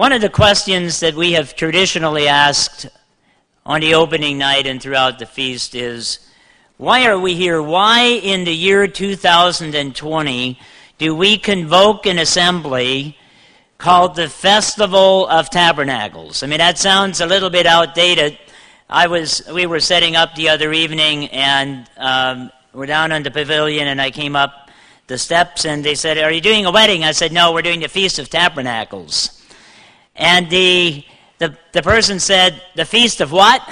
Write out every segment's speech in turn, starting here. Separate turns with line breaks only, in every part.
One of the questions that we have traditionally asked on the opening night and throughout the feast is, why are we here? Why in the year 2020 do we convoke an assembly called the Festival of Tabernacles? I mean, that sounds a little bit outdated. We were setting up the other evening, and we're down on the pavilion, and I came up the steps, and they said, "Are you doing a wedding?" I said, "No, we're doing the Feast of Tabernacles." And the person said, "The Feast of what?"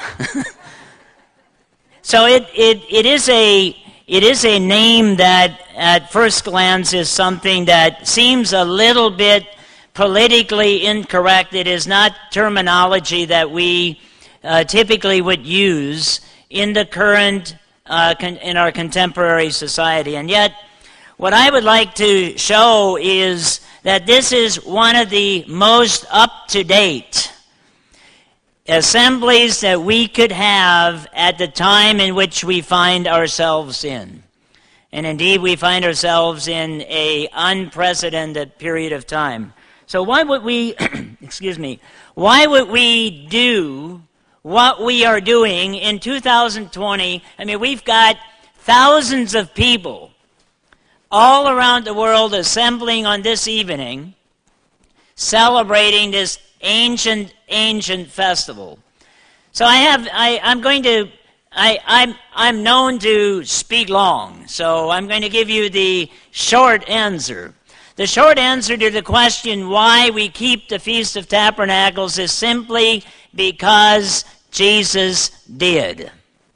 So it is a name that at first glance is something that seems a little bit politically incorrect. It is not terminology that we typically would use in the current in our contemporary society. And yet, what I would like to show is that this is one of the most up-to-date assemblies that we could have at the time in which we find ourselves in. And indeed, we find ourselves in an unprecedented period of time. So why would we, why would we do what we are doing in 2020? I mean, we've got thousands of people all around the world assembling on this evening, celebrating this ancient festival. So I'm known to speak long, so I'm going to give you the short answer. The short answer to the question why we keep the Feast of Tabernacles is simply because Jesus did.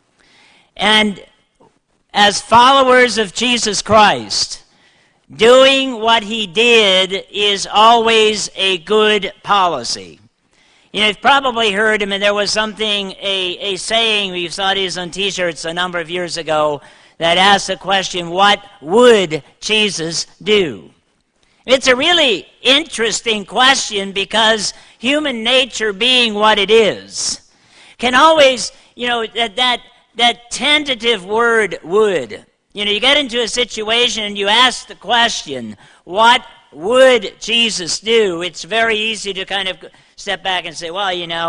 And as followers of Jesus Christ, doing what he did is always a good policy. You know, you've probably heard him, and there was a saying, we saw these on t-shirts a number of years ago, that asked the question, what would Jesus do? It's a really interesting question because human nature being what it is, can always, that tentative word would. You get into a situation and you ask the question, what would Jesus do? It's very easy to kind of step back and say, well,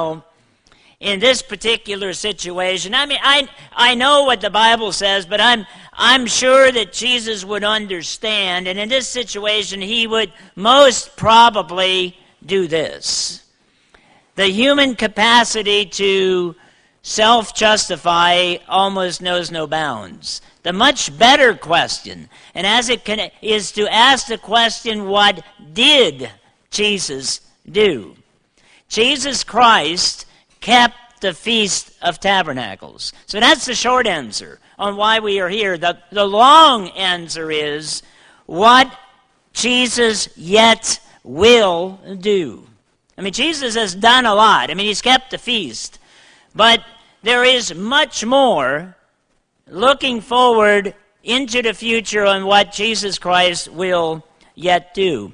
in this particular situation, I mean, I know what the Bible says, but I'm sure that Jesus would understand, and in this situation, he would most probably do this. The human capacity to self-justify almost knows no bounds. The much better question, and is to ask the question, what did Jesus do? Jesus Christ kept the Feast of Tabernacles. So that's the short answer on why we are here. The long answer is what Jesus yet will do. I mean, Jesus has done a lot. I mean, he's kept the feast. But there is much more looking forward into the future on what Jesus Christ will yet do.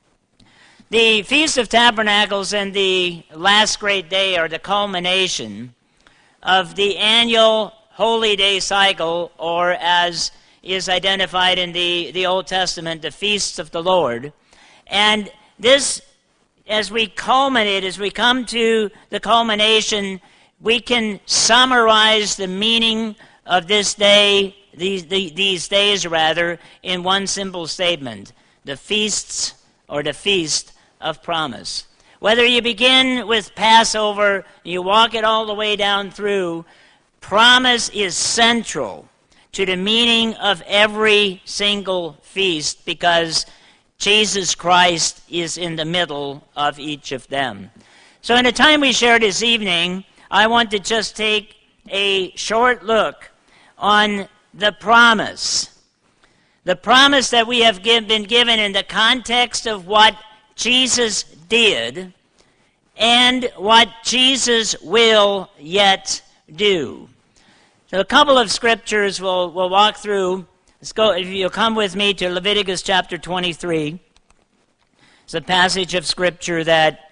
The Feast of Tabernacles and the last great day are the culmination of the annual Holy Day cycle, or as is identified in the Old Testament, the Feasts of the Lord. And this, as we come to the culmination, we can summarize the meaning of this day, these days, in one simple statement: the feasts, or the Feast of Promise. Whether you begin with Passover, you walk it all the way down through, promise is central to the meaning of every single feast, because Jesus Christ is in the middle of each of them. So in the time we share this evening, I want to just take a short look on the promise. The promise that we have been given in the context of what Jesus did and what Jesus will yet do. So a couple of scriptures we'll walk through. Let's go, if you'll come with me to Leviticus chapter 23. It's a passage of scripture that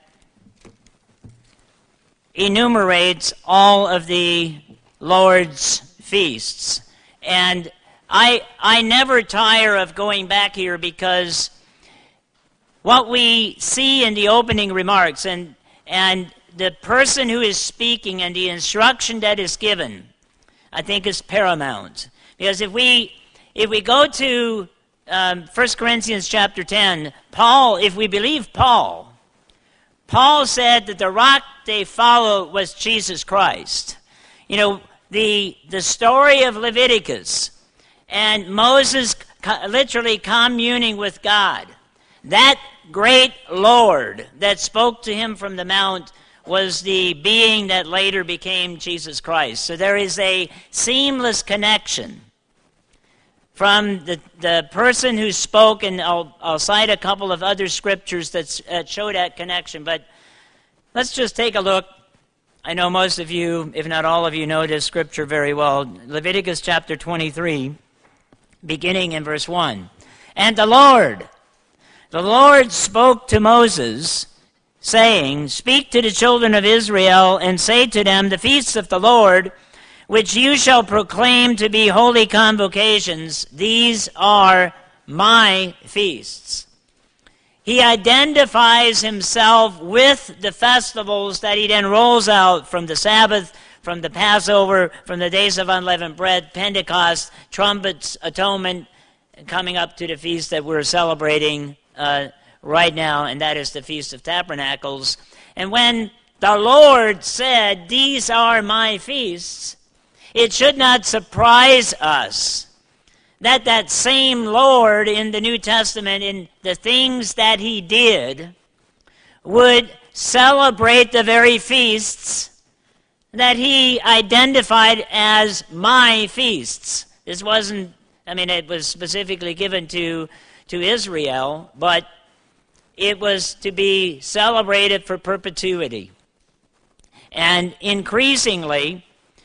enumerates all of the Lord's feasts. And I never tire of going back here, because what we see in the opening remarks and the person who is speaking and the instruction that is given, I think is paramount. Because if we go to 1 Corinthians chapter 10, Paul, if we believe Paul said that the rock they followed was Jesus Christ. You know, the story of Leviticus and Moses literally communing with God, that great Lord that spoke to him from the mount was the being that later became Jesus Christ. So there is a seamless connection from the person who spoke, and I'll cite a couple of other scriptures that show that connection. But let's just take a look. I know most of you, if not all of you, know this scripture very well. Leviticus chapter 23, beginning in verse 1. And the Lord spoke to Moses, saying, Speak to the children of Israel, and say to them, The feasts of the Lord, which you shall proclaim to be holy convocations, these are my feasts. He identifies himself with the festivals that he then rolls out from the Sabbath, from the Passover, from the days of unleavened bread, Pentecost, trumpets, atonement, coming up to the feast that we're celebrating right now, and that is the Feast of Tabernacles. And when the Lord said, These are my feasts, it should not surprise us that same Lord in the New Testament, in the things that he did, would celebrate the very feasts that he identified as my feasts. This wasn't, it was specifically given to Israel, but it was to be celebrated for perpetuity. And increasingly,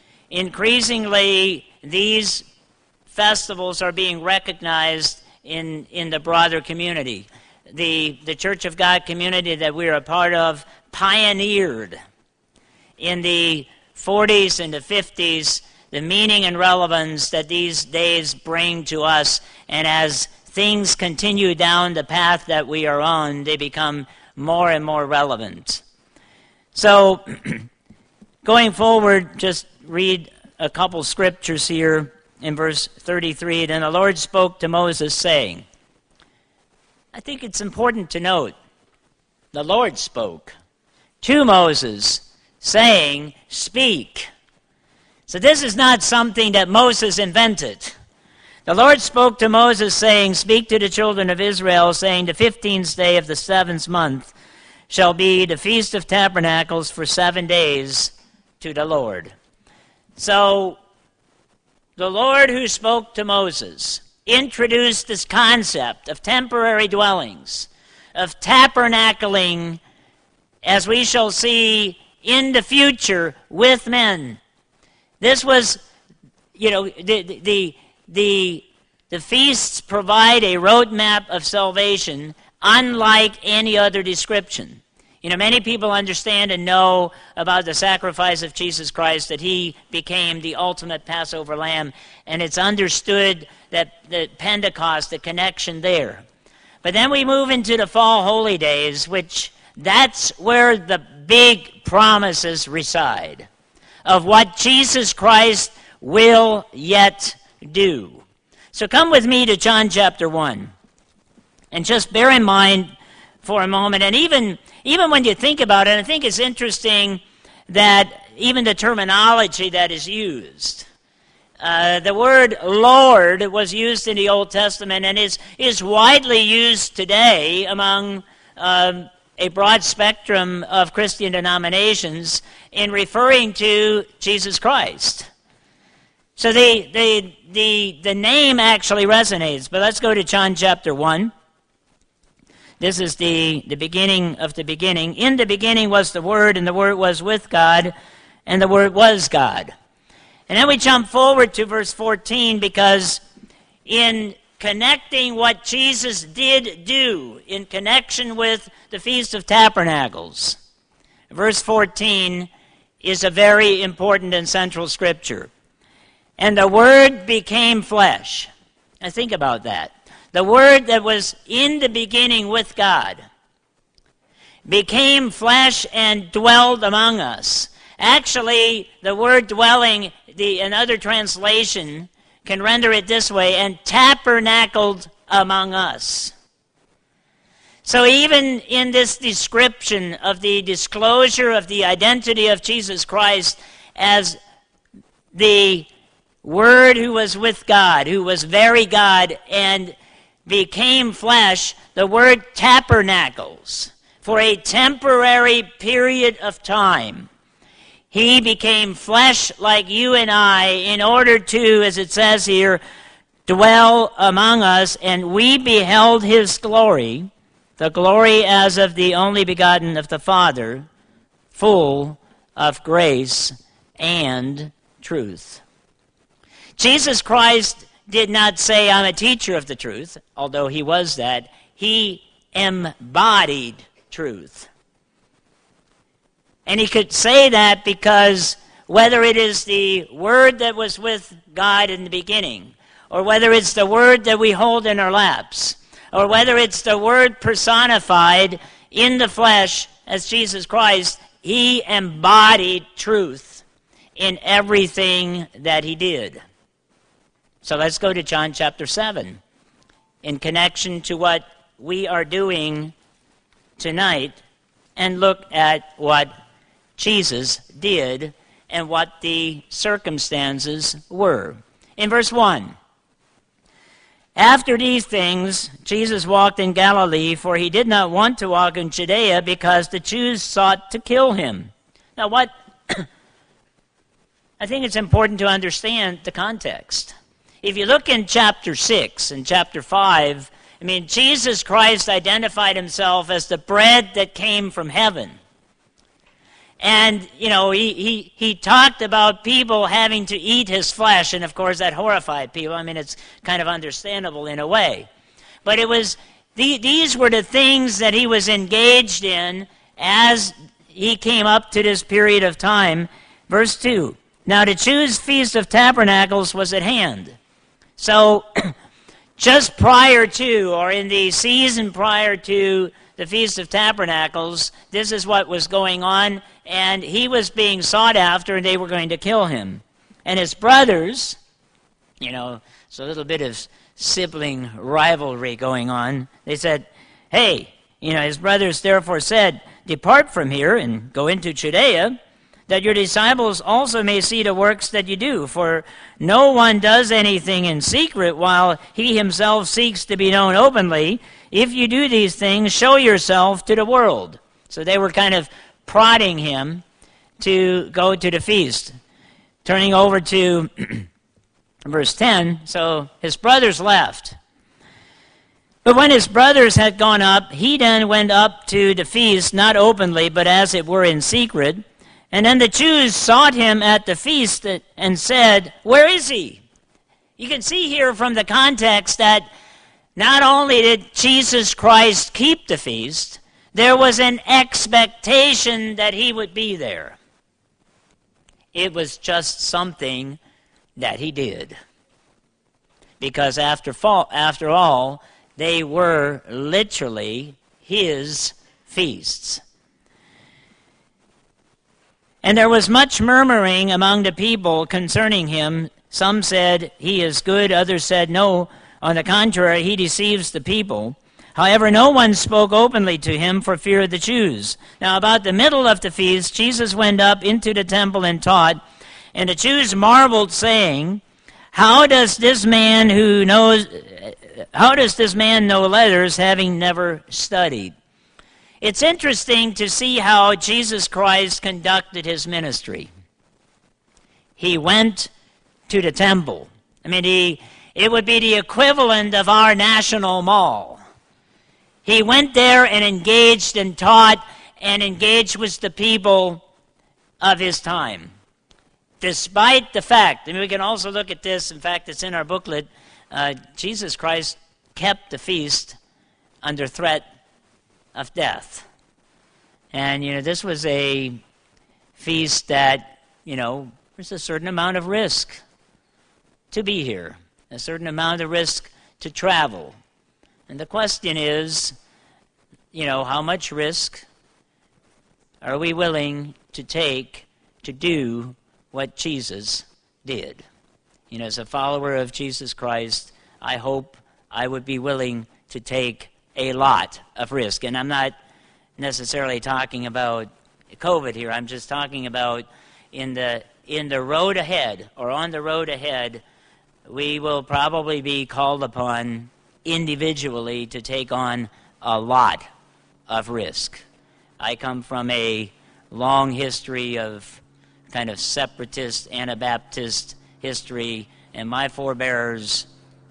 these festivals are being recognized in the broader community. The Church of God community that we're a part of pioneered in the 40s and the 50s the meaning and relevance that these days bring to us, and as things continue down the path that we are on, they become more and more relevant. So, going forward, just read a couple scriptures here in verse 33. Then the Lord spoke to Moses, saying, I think it's important to note, the Lord spoke to Moses, saying, Speak. So this is not something that Moses invented. The Lord spoke to Moses, saying, Speak to the children of Israel, saying, The 15th day of the 7th month shall be the Feast of Tabernacles for 7 days to the Lord. So, the Lord who spoke to Moses introduced this concept of temporary dwellings, of tabernacling, as we shall see in the future with men. This was, the feasts provide a roadmap of salvation unlike any other description. Many people understand and know about the sacrifice of Jesus Christ, that he became the ultimate Passover lamb, and it's understood that the Pentecost, the connection there. But then we move into the fall holy days, which that's where the big promises reside of what Jesus Christ will yet do. So come with me to John chapter 1. And just bear in mind for a moment, and even when you think about it, I think it's interesting that even the terminology that is used. The word Lord was used in the Old Testament and is widely used today among a broad spectrum of Christian denominations in referring to Jesus Christ. So the name actually resonates. But let's go to John chapter 1. This is the beginning of the beginning. In the beginning was the Word, and the Word was with God, and the Word was God. And then we jump forward to verse 14, because in connecting what Jesus did do in connection with the Feast of Tabernacles, verse 14 is a very important and central scripture. And the Word became flesh. Now think about that. The Word that was in the beginning with God. became flesh and dwelled among us. Actually, the word dwelling, another translation can render it this way, and tabernacled among us. So even in this description of the disclosure of the identity of Jesus Christ as the Word who was with God, who was very God, and became flesh, the word tabernacles for a temporary period of time. He became flesh like you and I in order to, as it says here, dwell among us, and we beheld his glory, the glory as of the only begotten of the Father, full of grace and truth. Jesus Christ did not say, I'm a teacher of the truth, although he was that. He embodied truth. And he could say that because whether it is the Word that was with God in the beginning, or whether it's the Word that we hold in our laps, or whether it's the Word personified in the flesh as Jesus Christ, he embodied truth in everything that he did. So let's go to John chapter 7 in connection to what we are doing tonight and look at what Jesus did and what the circumstances were. In verse 1, after these things, Jesus walked in Galilee, for he did not want to walk in Judea because the Jews sought to kill him. Now what? I think it's important to understand the context. If you look in chapter 6 and chapter 5, Jesus Christ identified himself as the bread that came from heaven. And, he talked about people having to eat his flesh, and of course that horrified people. It's kind of understandable in a way. But it was these were the things that he was engaged in as he came up to this period of time. Verse 2, now the Jews' Feast of Tabernacles was at hand. So, just prior to, or in the season prior to the Feast of Tabernacles, this is what was going on, and he was being sought after, and they were going to kill him. And his brothers, it's a little bit of sibling rivalry going on. They said, hey, his brothers therefore said, depart from here and go into Judea, that your disciples also may see the works that you do. For no one does anything in secret while he himself seeks to be known openly. If you do these things, show yourself to the world. So they were kind of prodding him to go to the feast. Turning over to verse 10, so his brothers left. But when his brothers had gone up, he then went up to the feast, not openly, but as it were in secret. And then the Jews sought him at the feast and said, where is he? You can see here from the context that not only did Jesus Christ keep the feast, there was an expectation that he would be there. It was just something that he did. Because after all, they were literally his feasts. And there was much murmuring among the people concerning him. Some said, he is good. Others said, no, on the contrary, he deceives the people. However, no one spoke openly to him for fear of the Jews. Now, about the middle of the feast, Jesus went up into the temple and taught. And the Jews marveled, saying, how does this man know letters, having never studied? It's interesting to see how Jesus Christ conducted his ministry. He went to the temple. It would be the equivalent of our national mall. He went there and engaged and taught and engaged with the people of his time. Despite the fact, we can also look at this, in fact it's in our booklet, Jesus Christ kept the feast under threat of death. And, this was a feast that, there's a certain amount of risk to be here, a certain amount of risk to travel. And the question is, how much risk are we willing to take to do what Jesus did? As a follower of Jesus Christ, I hope I would be willing to take a lot of risk. And I'm not necessarily talking about COVID here. I'm just talking about in the road ahead, or on the road ahead, we will probably be called upon individually to take on a lot of risk. I come from a long history of kind of separatist, Anabaptist history, and my forebears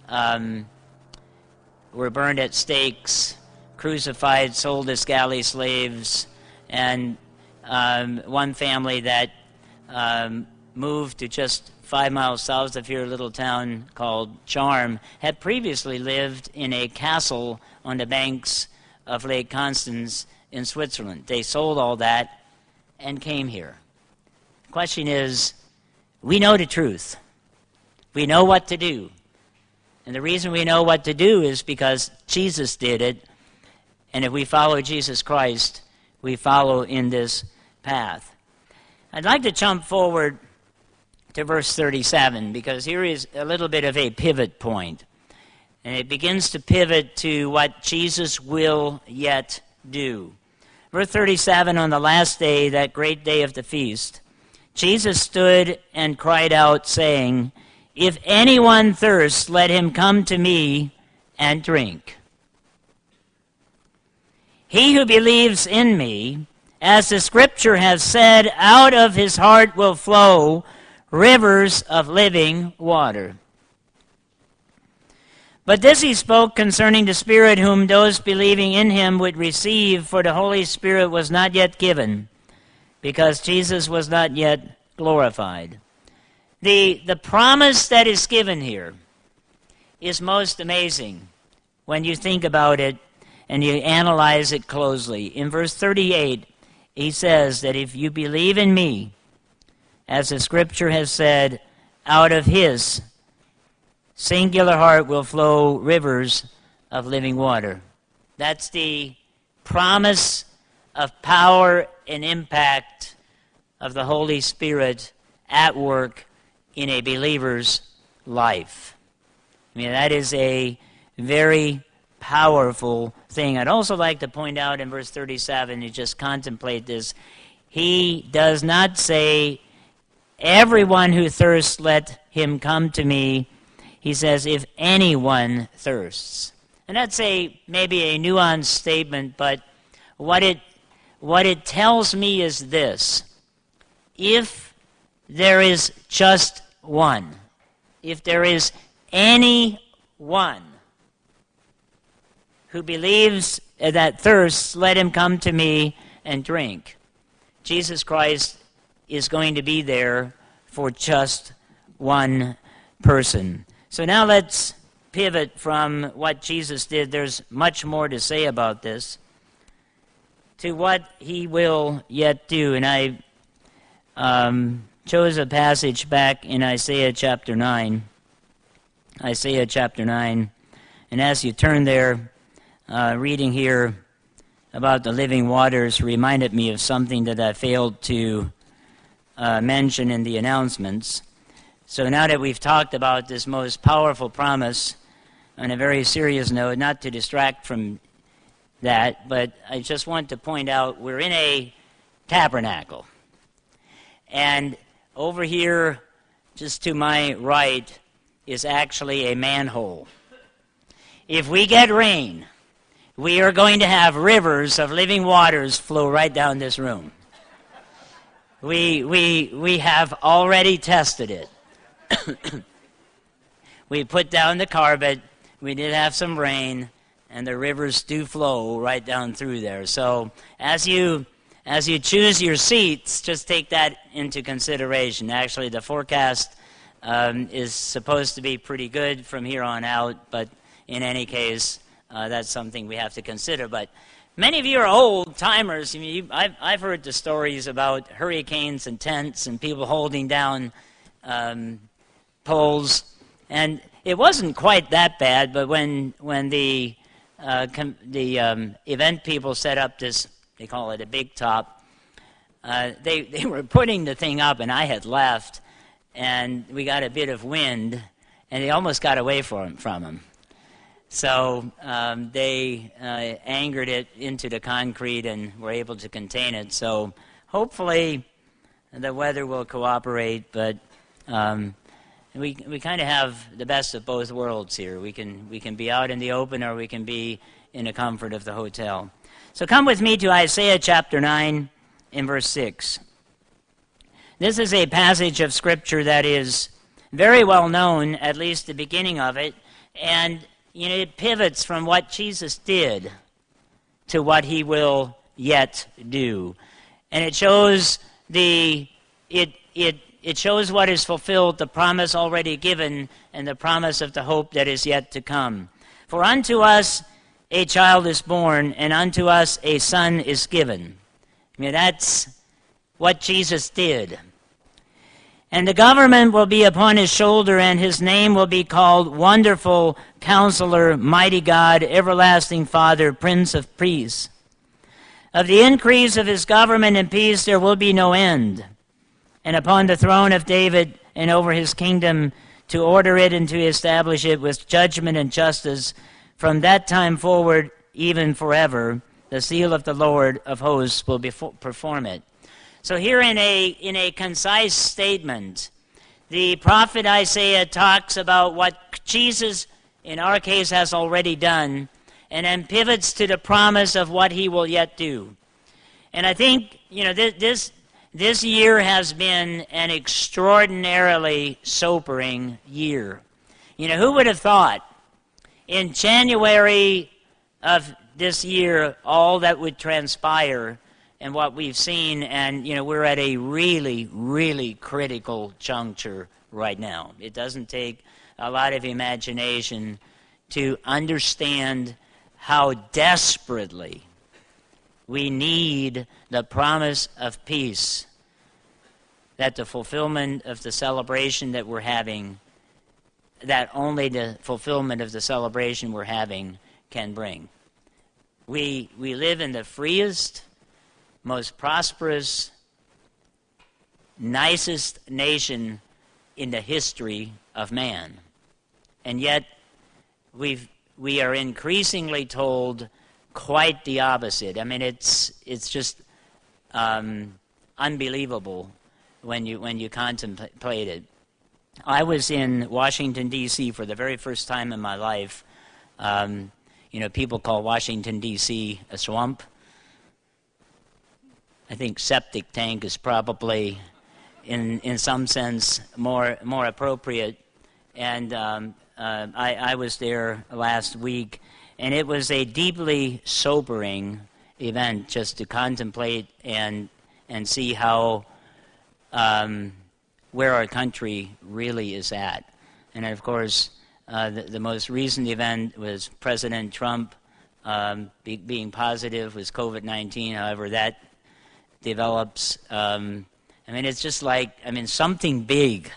were burned at stakes, crucified, sold as galley slaves, and one family that moved to just 5 miles south of here, a little town called Charm, had previously lived in a castle on the banks of Lake Constance in Switzerland. They sold all that and came here. The question is, we know the truth. We know what to do. And the reason we know what to do is because Jesus did it. And if we follow Jesus Christ, we follow in this path. I'd like to jump forward to verse 37, because here is a little bit of a pivot point. And it begins to pivot to what Jesus will yet do. Verse 37, on the last day, that great day of the feast, Jesus stood and cried out, saying, "If anyone thirsts, let him come to me and drink. He who believes in me, as the Scripture has said, out of his heart will flow rivers of living water." But this he spoke concerning the Spirit whom those believing in him would receive, for the Holy Spirit was not yet given, because Jesus was not yet glorified. The promise that is given here is most amazing when you think about it and you analyze it closely. In verse 38, he says that if you believe in me, as the Scripture has said, out of his singular heart will flow rivers of living water. That's the promise of power and impact of the Holy Spirit at work in a believer's life. I mean, that is a very powerful thing. I'd also like to point out in verse 37, you just contemplate this, he does not say, "Everyone who thirsts, let him come to me." He says, "If anyone thirsts." And that's maybe a nuanced statement, but what it tells me is this: if there is just one, if there is any one who believes that thirsts, let him come to me and drink. Jesus Christ is going to be there for just one person. So now let's pivot from what Jesus did. There's much more to say about this, to what he will yet do. And I chose a passage back in Isaiah chapter 9. Isaiah chapter 9. And as you turn there, reading here about the living waters reminded me of something that I failed to mention in the announcements. So now that we've talked about this most powerful promise on a very serious note, not to distract from that, but I just want to point out we're in a tabernacle. And over here, just to my right, is actually a manhole. If we get rain, we are going to have rivers of living waters flow right down this room. We have already tested it. We put down the carpet, we did have some rain, and the rivers do flow right down through there. So as you choose your seats, just take that into consideration. Actually, the forecast is supposed to be pretty good from here on out, but in any case, that's something we have to consider. But many of you are old timers. I mean, I've heard the stories about hurricanes and tents and people holding down poles, and it wasn't quite that bad. But when the event people set up this, they call it a big top, they were putting the thing up, and I had left, and we got a bit of wind, and they almost got away from them. So they anchored it into the concrete and were able to contain it. So hopefully the weather will cooperate, but we kind of have the best of both worlds here. We can be out in the open, or we can be in the comfort of the hotel. So come with me to Isaiah chapter 9 in verse 6. This is a passage of Scripture that is very well known, at least the beginning of it, and it pivots from what Jesus did to what he will yet do. And it shows it shows what is fulfilled, the promise already given, and the promise of the hope that is yet to come. For unto us a child is born, and unto us a son is given. That's what Jesus did. And the government will be upon his shoulder, and his name will be called Wonderful Counselor, Mighty God, Everlasting Father, Prince of Peace. Of the increase of his government and peace there will be no end. And upon the throne of David and over his kingdom, to order it and to establish it with judgment and justice from that time forward, even forever. The seal of the Lord of hosts will perform it. So here in a concise statement, the prophet Isaiah talks about what Jesus, in our case, has already done, and then pivots to the promise of what he will yet do. And I think, this year has been an extraordinarily sobering year. Who would have thought in January of this year all that would transpire and what we've seen, and we're at a really, really critical juncture right now. It doesn't take a lot of imagination to understand how desperately we need the promise of peace that the fulfillment of the celebration that we're having, that only the fulfillment of the celebration we're having can bring. We live in the freest, most prosperous, nicest nation in the history of man. And yet we are increasingly told quite the opposite. It's just unbelievable when you contemplate it. I was in Washington, D.C. for the very first time in my life. People call Washington, D.C. a swamp. I think septic tank is probably, in some sense, more appropriate. And I was there last week, and it was a deeply sobering event just to contemplate and see how where our country really is at. And of course, the most recent event was President Trump being positive with COVID-19. However, that develops. It's just like something big,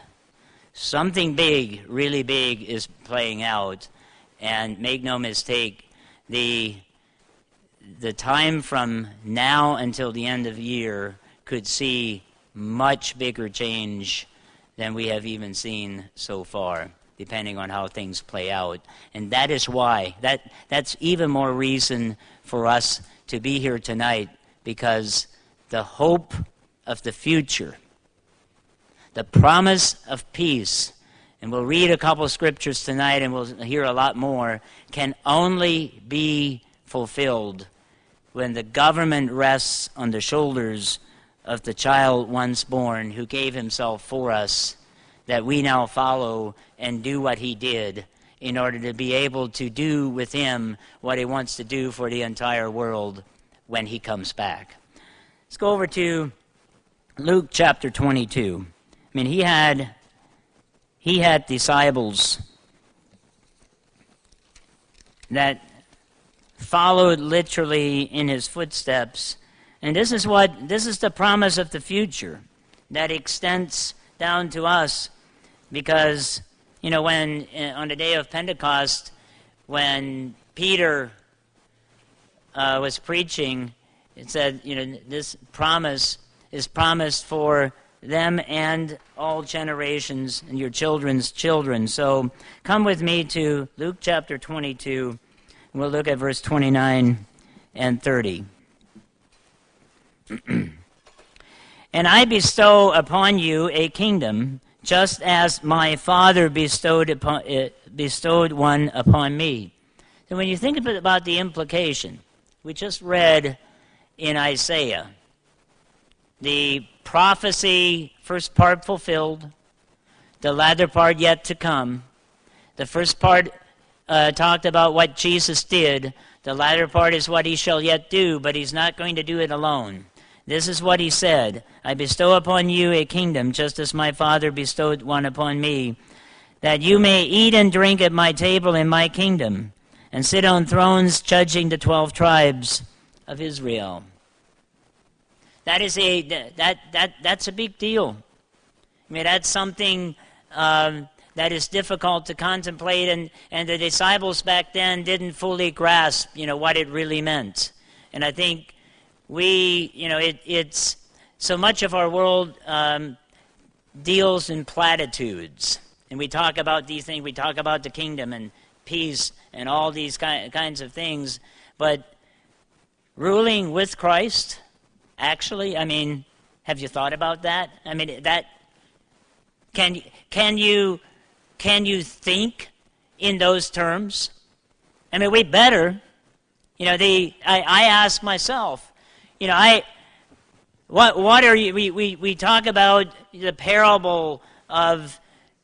really big is playing out. And make no mistake, the time from now until the end of the year could see much bigger change than we have even seen so far, depending on how things play out. And that is why, that's even more reason for us to be here tonight, because the hope of the future, the promise of peace, and we'll read a couple of scriptures tonight and we'll hear a lot more, can only be fulfilled when the government rests on the shoulders of the child once born who gave himself for us, that we now follow and do what he did in order to be able to do with him what he wants to do for the entire world when he comes back. Let's go over to Luke chapter 22. He had disciples that followed literally in his footsteps. And this is the promise of the future that extends down to us, because when on the day of Pentecost, when Peter was preaching, it said this promise is promised for them and all generations and your children's children. So come with me to Luke chapter 22, and we'll look at verse 29 and 30. And I bestow upon you a kingdom, just as my Father bestowed one upon me. So when you think about the implication, we just read in Isaiah, the prophecy, first part fulfilled, the latter part yet to come. The first part talked about what Jesus did. The latter part is what he shall yet do, but he's not going to do it alone. This is what he said, I bestow upon you a kingdom, just as my Father bestowed one upon me, that you may eat and drink at my table in my kingdom, and sit on thrones judging the 12 tribes of Israel. That's a big deal. I mean, that's something that is difficult to contemplate, and the disciples back then didn't fully grasp, what it really meant. And I think it's so much of our world deals in platitudes, and we talk about these things. We talk about the kingdom and peace and all these kinds of things, but ruling with Christ, actually, have you thought about that? That can you think in those terms? We better. I ask myself. What are you? We talk about the parable of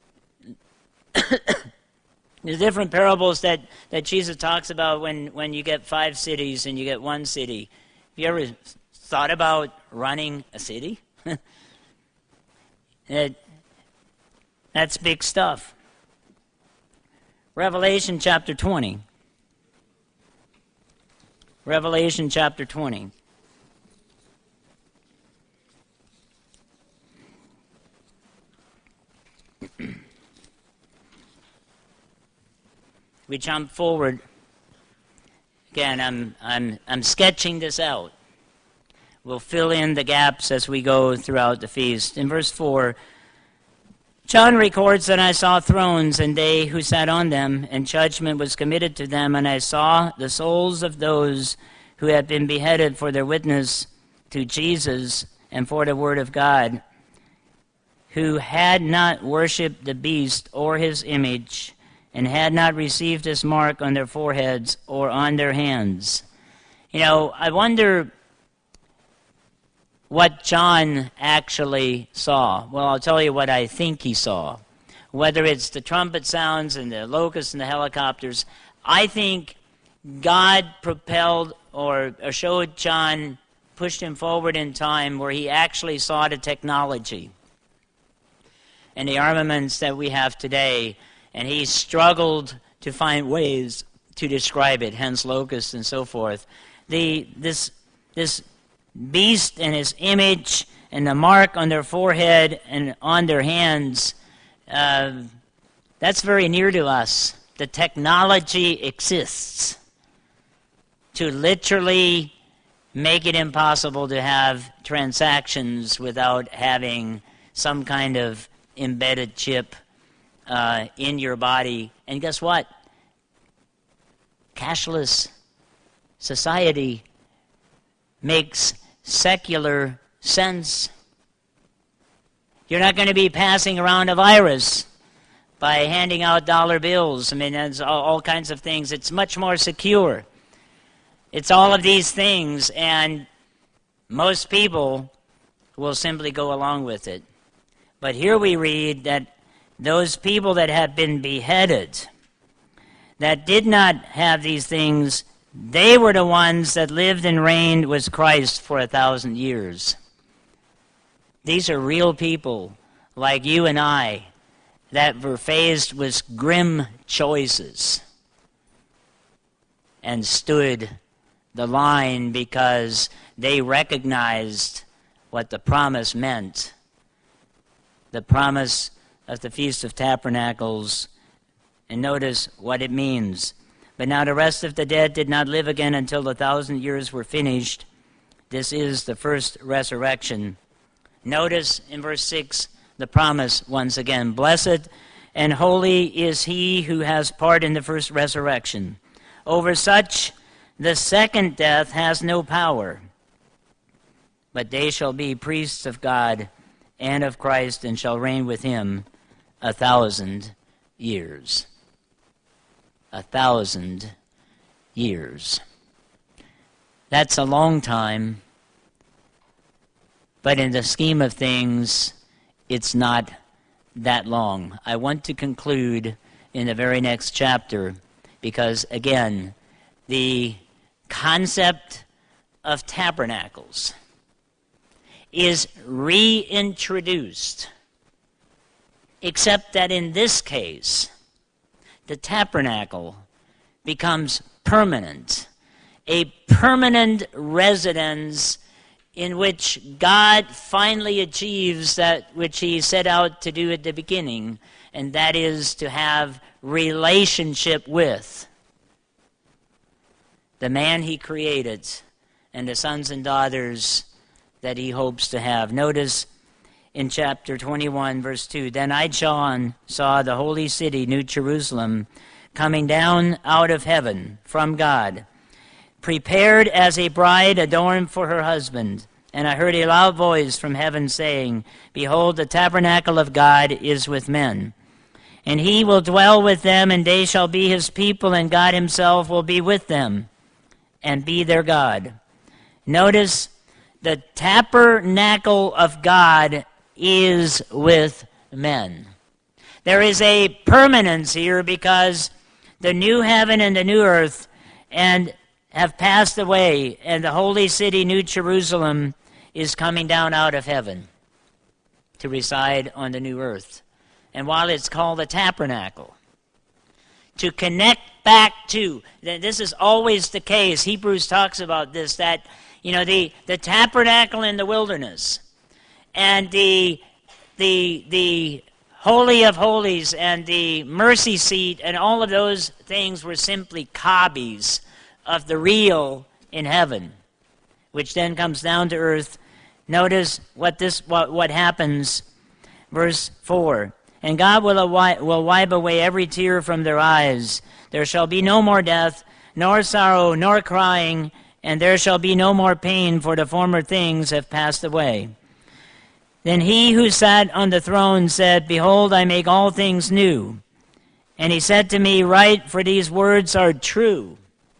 the different parables that Jesus talks about when you get 5 cities and you get 1 city. Have you ever thought about running a city? That's big stuff. Revelation chapter 20. Revelation chapter 20. We jump forward. Again, I'm sketching this out. We'll fill in the gaps as we go throughout the feast. In verse 4, John records that I saw thrones and they who sat on them, and judgment was committed to them, and I saw the souls of those who had been beheaded for their witness to Jesus and for the word of God, who had not worshipped the beast or his image, and had not received his mark on their foreheads or on their hands. I wonder what John actually saw. Well, I'll tell you what I think he saw. Whether it's the trumpet sounds and the locusts and the helicopters, I think God propelled or showed John, pushed him forward in time where he actually saw the technology and the armaments that we have today, and he struggled to find ways to describe it, hence locusts and so forth. This beast and his image and the mark on their forehead and on their hands, that's very near to us. The technology exists to literally make it impossible to have transactions without having some kind of embedded chip in your body. And guess what? Cashless society makes secular sense. You're not going to be passing around a virus by handing out dollar bills. That's all kinds of things. It's much more secure. It's all of these things, and most people will simply go along with it. But here we read that those people that have been beheaded, that did not have these things, they were the ones that lived and reigned with Christ for 1,000 years. These are real people like you and I that were faced with grim choices and stood the line because they recognized what the promise meant. The promise of the Feast of Tabernacles. And notice what it means. But now the rest of the dead did not live again until the 1,000 years were finished. This is the first resurrection. Notice in verse 6 the promise once again. Blessed and holy is he who has part in the first resurrection. Over such the second death has no power, but they shall be priests of God and of Christ, and shall reign with him 1,000 years. 1,000 years. That's a long time, but in the scheme of things, it's not that long. I want to conclude in the very next chapter because, again, the concept of tabernacles is reintroduced, except that in this case, the tabernacle becomes permanent, a permanent residence in which God finally achieves that which he set out to do at the beginning, and that is to have relationship with the man he created and the sons and daughters that he hopes to have. Notice in chapter 21, verse 2, Then I, John, saw the holy city, New Jerusalem, coming down out of heaven from God, prepared as a bride adorned for her husband. And I heard a loud voice from heaven saying, Behold, the tabernacle of God is with men, and he will dwell with them, and they shall be his people, and God himself will be with them and be their God. Notice the tabernacle of God is with men. There is a permanence here because the new heaven and the new earth and have passed away, and the holy city, New Jerusalem, is coming down out of heaven to reside on the new earth. And while it's called a tabernacle, to connect back to, this is always the case, Hebrews talks about this, that, the tabernacle in the wilderness and the Holy of Holies and the mercy seat and all of those things were simply copies of the real in heaven, which then comes down to earth. Notice what happens, verse 4. And God will wipe away every tear from their eyes. There shall be no more death, nor sorrow, nor crying, and there shall be no more pain, for the former things have passed away. Then he who sat on the throne said, Behold, I make all things new. And he said to me, Write, for these words are true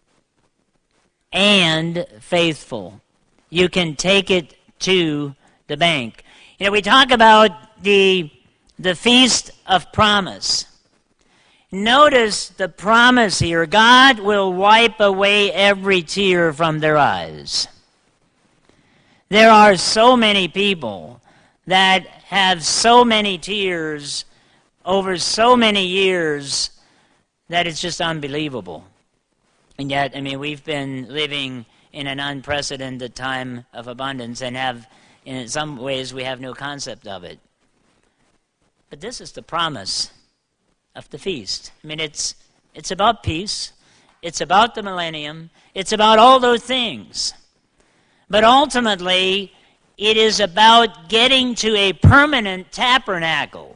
and faithful. You can take it to the bank. We talk about the Feast of Promise. Notice the promise here. God will wipe away every tear from their eyes. There are so many people that have so many tears over so many years that it's just unbelievable. And yet, we've been living in an unprecedented time of abundance and in some ways, we have no concept of it. But this is the promise of the feast. It's about peace. It's about the millennium. It's about all those things. But ultimately, it is about getting to a permanent tabernacle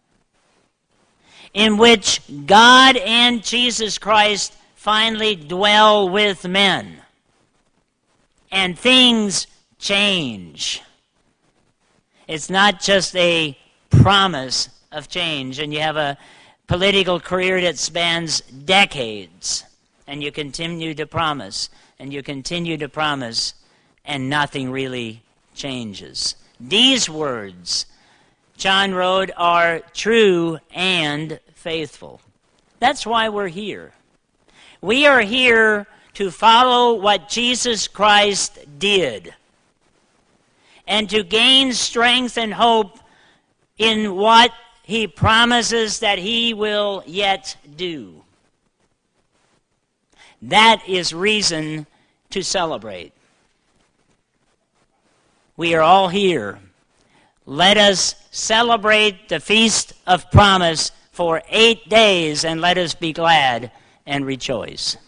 in which God and Jesus Christ finally dwell with men. And things change. It's not just a promise of change, and you have a political career that spans decades, and you continue to promise, and you continue to promise, and nothing really changes. These words John wrote are true and faithful. That's why we're here. We are here to follow what Jesus Christ did and to gain strength and hope in what he promises that he will yet do. That is reason to celebrate. We are all here. Let us celebrate the Feast of Promise for 8 days, and let us be glad and rejoice.